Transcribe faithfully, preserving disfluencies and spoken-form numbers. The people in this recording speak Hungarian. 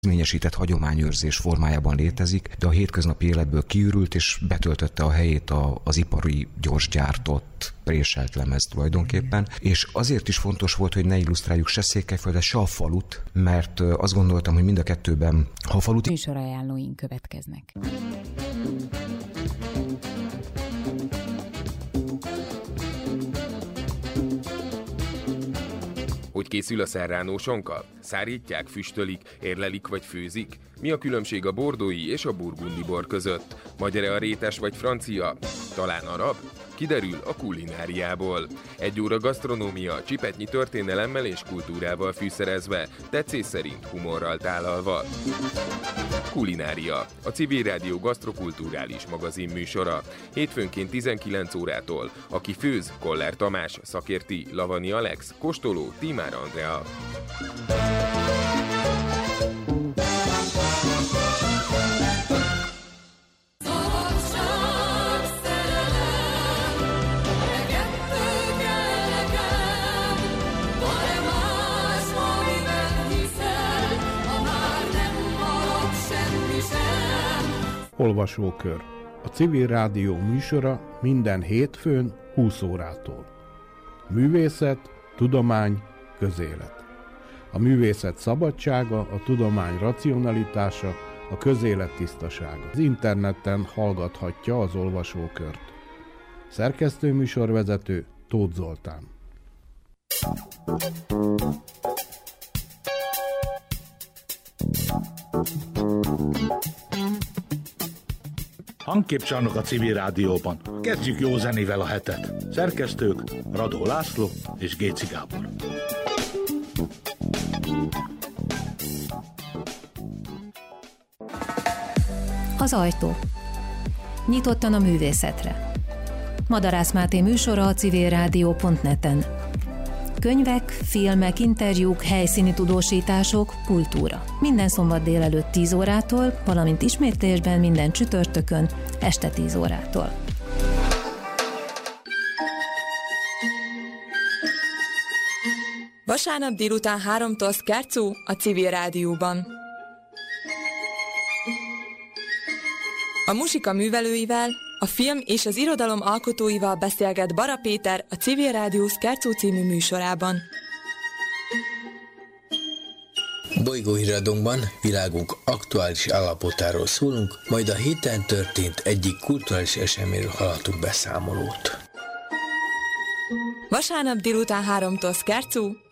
Ményesített hagyományőrzés formájában létezik, de a hétköznapi életből kiürült és betöltötte a helyét a, az ipari, gyorsgyártott, préselt lemez tulajdonképpen. És azért is fontos volt, hogy ne illusztráljuk se Székelyföldet, se a falut, mert azt gondoltam, hogy mind a kettőben, ha a falut... Műsorajánlóink következnek. Hogy készül a szerránósonka? Szárítják, füstölik, érlelik vagy főzik? Mi a különbség a bordói és a burgundi bor között? Magyar-e a rétes vagy francia? Talán arab? Kiderül a kulináriából. Egy óra gasztronómia, csipetnyi történelemmel és kultúrával fűszerezve, tetszés szerint humorral tálalva. Kulinária, a Civil Rádió gasztrokulturális magazin műsora. Hétfőnként tizenkilenc órától. Aki főz, Koller Tamás, szakérti, Lavani Alex, kóstoló, Tímár Andrea. Olvasókör. A Civil Rádió műsora minden hétfőn húsz órától. Művészet, tudomány, közélet. A művészet szabadsága, a tudomány racionalitása, a közélet tisztasága. Az interneten hallgathatja az olvasókört. Szerkesztő műsorvezető Tóth Zoltán. Hangképcsarnok a Civil Rádióban. Kezdjük jó zenével a hetet. Szerkesztők Radó László és Géci Gábor. Az ajtó. Nyitottan a művészetre. Madarász Máté műsora a civilrádió pont net-en. Könyvek, filmek, interjúk, helyszíni tudósítások, kultúra. Minden szombat délelőtt tíz órától, valamint ismétlésben minden csütörtökön este tíz órától. Vasárnap délután háromtól Szkárcú a Civil Rádióban. A muzsika művelőivel, a film és az irodalom alkotóival beszélget Bara Péter a Civil Rádió Szkárcú című műsorában. Bolygóhíradónkban világunk aktuális állapotáról szólunk, majd a héten történt egyik kulturális eseményről hallhatunk beszámolót. Vasárnap délután háromtól Szkárcú